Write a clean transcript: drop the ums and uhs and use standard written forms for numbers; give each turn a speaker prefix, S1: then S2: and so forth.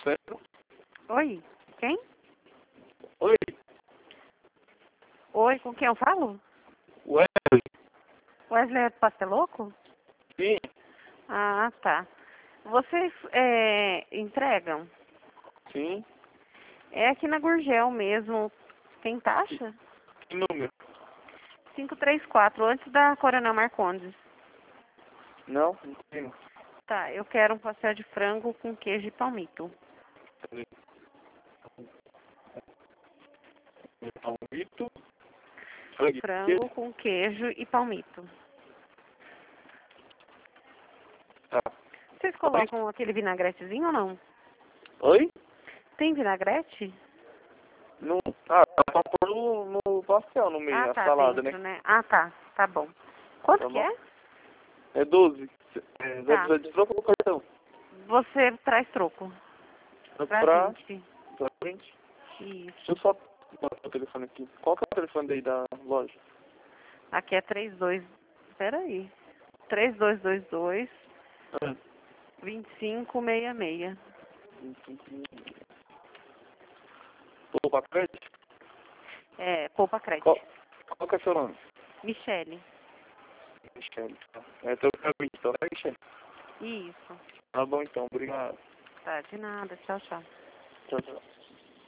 S1: Marcelo.
S2: Oi, quem?
S1: Oi,
S2: Oi, com quem eu falo?
S1: Wesley.
S2: Wesley é do Pasteloco?
S1: Sim,
S2: Ah, tá. Vocês entregam?
S1: sim.
S2: É aqui na Gurgel mesmo. Tem taxa?
S1: Que número?
S2: 534, antes da Coronel Marcondes.
S1: Não tenho.
S2: Tá, eu quero um pastel de frango com queijo e palmito.
S1: Palmito.
S2: Frango com queijo e palmito.
S1: Tá.
S2: Vocês colocam aquele vinagretezinho ou não?
S1: Oi?
S2: Tem vinagrete?
S1: No, dá pra pôr no pastel, no meio,
S2: Ah,
S1: a
S2: tá,
S1: salada,
S2: dentro,
S1: né?
S2: né? Ah, tá. Tá bom. Quanto
S1: Tá
S2: que
S1: bom?
S2: é?
S1: É 12. É,
S2: Tá.
S1: vai deslocar o cartão.
S2: Você traz troco.
S1: Pra
S2: gente.
S1: frente.
S2: Isso.
S1: Deixa eu só botar o telefone aqui. Qual que é o telefone aí da loja?
S2: Aqui é 32. Peraí. 3222
S1: Ah,
S2: 2566.
S1: Pô, pra crédito?
S2: É, Poupa Crédito.
S1: Qual que é seu nome?
S2: Michele.
S1: Michele. É teu caminho, então, né, Michele?
S2: Isso.
S1: Tá bom, então. Obrigado.
S2: Tá, de nada. Tchau, tchau.
S1: Tchau, tchau.